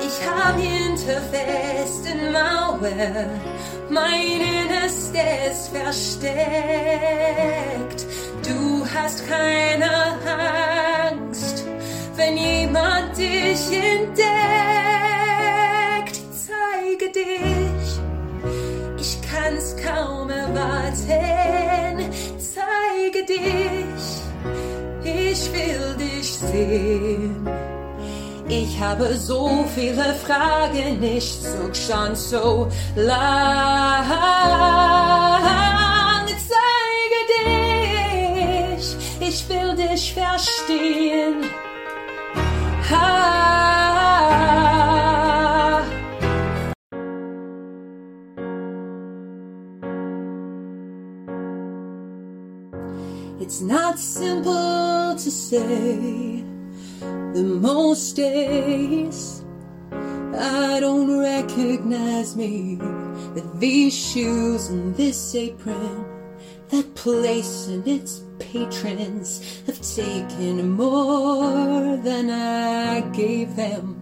Ich hab hinter festen Mauern mein Innerstes versteckt. Du hast keine Angst, wenn jemand dich entdeckt. Zeige dich, ich kann's kaum erwarten. Zeige dich, ich will dich sehen. Ich habe so viele Fragen, ich such schon so lang. Zeige dich, ich will dich verstehen. It's not simple to say. The most days I don't recognize me, that these shoes and this apron, that place and its patrons have taken more than I gave them.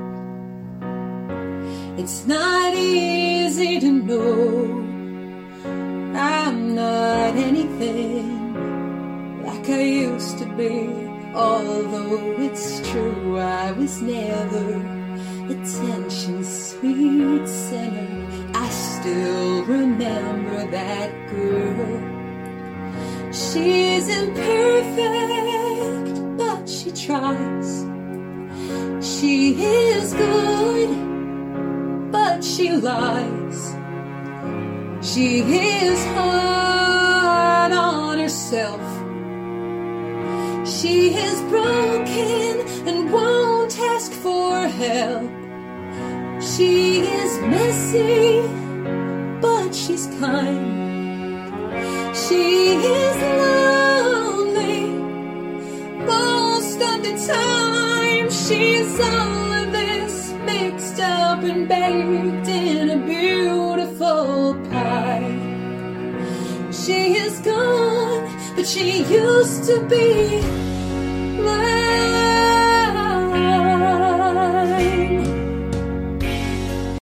It's not easy to know I'm not anything like I used to be. Although it's true I was never attention's sweet center, I still remember that girl. She's imperfect, but she tries. She is good, but she lies. She is hard on herself. She is broken and won't ask for help. She is messy, but she's kind. She is lonely most of the time. She's all of this mixed up and baked in a beautiful pie. She is gone, but she used to be mine.